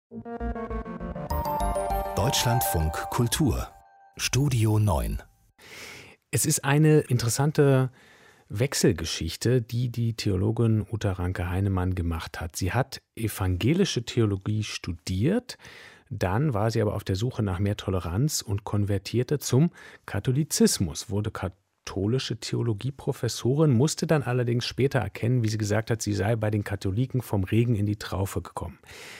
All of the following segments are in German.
Deutschlandfunk Kultur Studio 9. Es ist eine interessante Wechselgeschichte, die Theologin Uta Ranke-Heinemann gemacht hat. Sie hat evangelische Theologie studiert, dann war sie aber auf der Suche nach mehr Toleranz und konvertierte zum Katholizismus, wurde katholische Theologieprofessorin, musste dann allerdings später erkennen, wie sie gesagt hat, sie sei bei den Katholiken vom Regen in die Traufe gekommen.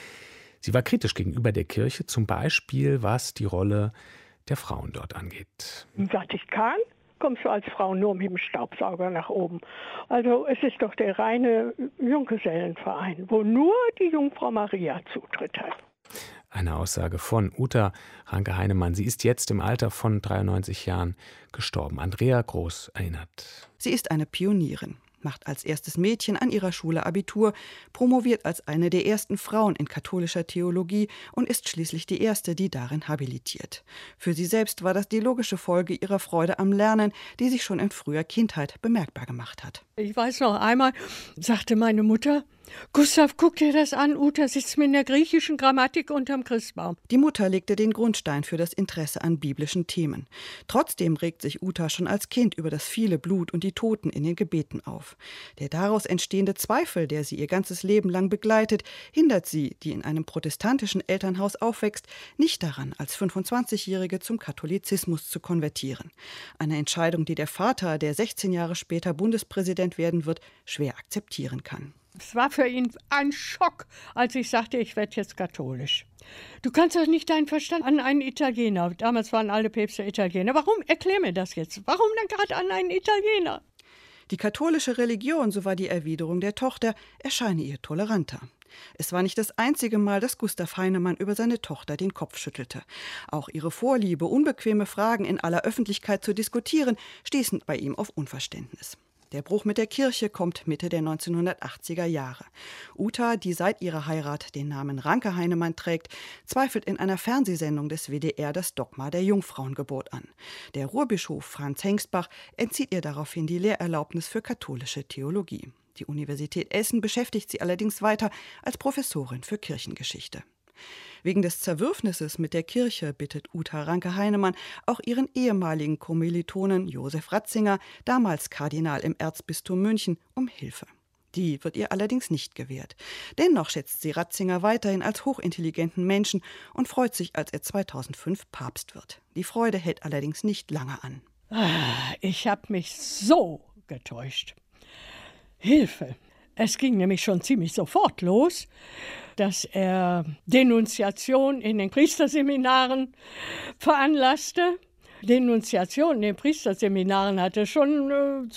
Sie war kritisch gegenüber der Kirche, zum Beispiel was die Rolle der Frauen dort angeht. Im Vatikan kommst du als Frau nur mit dem Staubsauger nach oben. Also es ist doch der reine Junggesellenverein, wo nur die Jungfrau Maria Zutritt hat. Eine Aussage von Uta Ranke-Heinemann. Sie ist jetzt im Alter von 93 Jahren gestorben. Andrea Groß erinnert. Sie ist eine Pionierin, macht als erstes Mädchen an ihrer Schule Abitur, promoviert als eine der ersten Frauen in katholischer Theologie und ist schließlich die erste, die darin habilitiert. Für sie selbst war das die logische Folge ihrer Freude am Lernen, die sich schon in früher Kindheit bemerkbar gemacht hat. Ich weiß noch einmal, sagte meine Mutter: Gustav, guck dir das an, Uta sitzt mit der griechischen Grammatik unterm Christbaum. Die Mutter legte den Grundstein für das Interesse an biblischen Themen. Trotzdem regt sich Uta schon als Kind über das viele Blut und die Toten in den Gebeten auf. Der daraus entstehende Zweifel, der sie ihr ganzes Leben lang begleitet, hindert sie, die in einem protestantischen Elternhaus aufwächst, nicht daran, als 25-Jährige zum Katholizismus zu konvertieren. Eine Entscheidung, die der Vater, der 16 Jahre später Bundespräsident werden wird, schwer akzeptieren kann. Es war für ihn ein Schock, als ich sagte, ich werde jetzt katholisch. Du kannst doch nicht deinen Verstand an einen Italiener. Damals waren alle Päpste Italiener. Warum? Erklär mir das jetzt. Warum dann gerade an einen Italiener? Die katholische Religion, so war die Erwiderung der Tochter, erscheine ihr toleranter. Es war nicht das einzige Mal, dass Gustav Heinemann über seine Tochter den Kopf schüttelte. Auch ihre Vorliebe, unbequeme Fragen in aller Öffentlichkeit zu diskutieren, stießen bei ihm auf Unverständnis. Der Bruch mit der Kirche kommt Mitte der 1980er Jahre. Uta, die seit ihrer Heirat den Namen Ranke-Heinemann trägt, zweifelt in einer Fernsehsendung des WDR das Dogma der Jungfrauengeburt an. Der Ruhrbischof Franz Hengstbach entzieht ihr daraufhin die Lehrerlaubnis für katholische Theologie. Die Universität Essen beschäftigt sie allerdings weiter als Professorin für Kirchengeschichte. Wegen des Zerwürfnisses mit der Kirche bittet Uta Ranke-Heinemann auch ihren ehemaligen Kommilitonen Josef Ratzinger, damals Kardinal im Erzbistum München, um Hilfe. Die wird ihr allerdings nicht gewährt. Dennoch schätzt sie Ratzinger weiterhin als hochintelligenten Menschen und freut sich, als er 2005 Papst wird. Die Freude hält allerdings nicht lange an. Ich habe mich so getäuscht. Hilfe! Es ging nämlich schon ziemlich sofort los, dass er Denunziation in den Priesterseminaren veranlasste. Denunziation in den Priesterseminaren hatte schon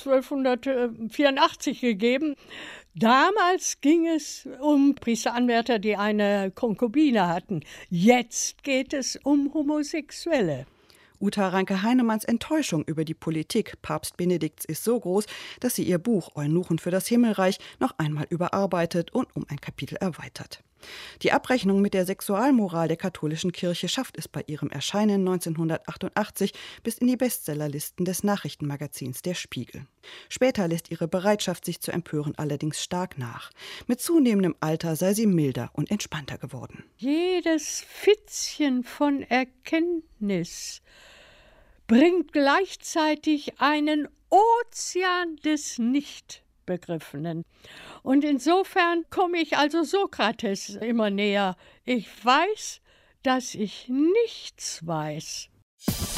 1284 gegeben. Damals ging es um Priesteranwärter, die eine Konkubine hatten. Jetzt geht es um Homosexuelle. Uta Ranke-Heinemanns Enttäuschung über die Politik Papst Benedikts ist so groß, dass sie ihr Buch Eunuchen für das Himmelreich noch einmal überarbeitet und um ein Kapitel erweitert. Die Abrechnung mit der Sexualmoral der katholischen Kirche schafft es bei ihrem Erscheinen 1988 bis in die Bestsellerlisten des Nachrichtenmagazins Der Spiegel. Später lässt ihre Bereitschaft, sich zu empören, allerdings stark nach. Mit zunehmendem Alter sei sie milder und entspannter geworden. Jedes Fitzchen von Erkenntnis bringt gleichzeitig einen Ozean des Nichtbegriffenen. Und insofern komme ich also Sokrates immer näher. Ich weiß, dass ich nichts weiß.